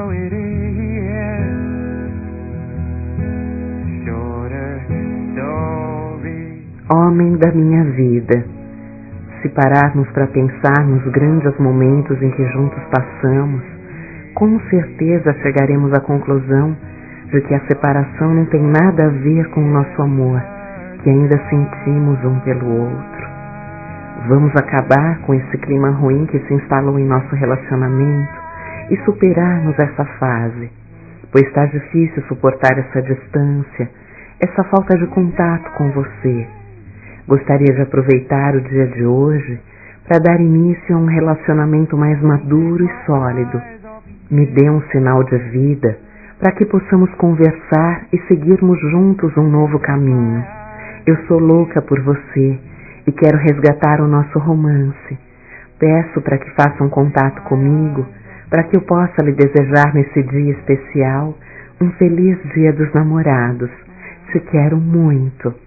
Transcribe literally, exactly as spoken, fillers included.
how it is. Shorter story. Homem da minha vida, se pararmos para pensar nos grandes momentos em que juntos passamos, com certeza chegaremos à conclusão de que a separação não tem nada a ver com o nosso amor, que ainda sentimos um pelo outro. Vamos acabar com esse clima ruim que se instalou em nosso relacionamento e superarmos essa fase, pois está difícil suportar essa distância, essa falta de contato com você. Gostaria de aproveitar o dia de hoje para dar início a um relacionamento mais maduro e sólido. Me dê um sinal de vida para que possamos conversar e seguirmos juntos um novo caminho. Eu sou louca por você e quero resgatar o nosso romance. Peço para que faça um contato comigo, para que eu possa lhe desejar nesse dia especial um feliz Dia dos Namorados. Te quero muito.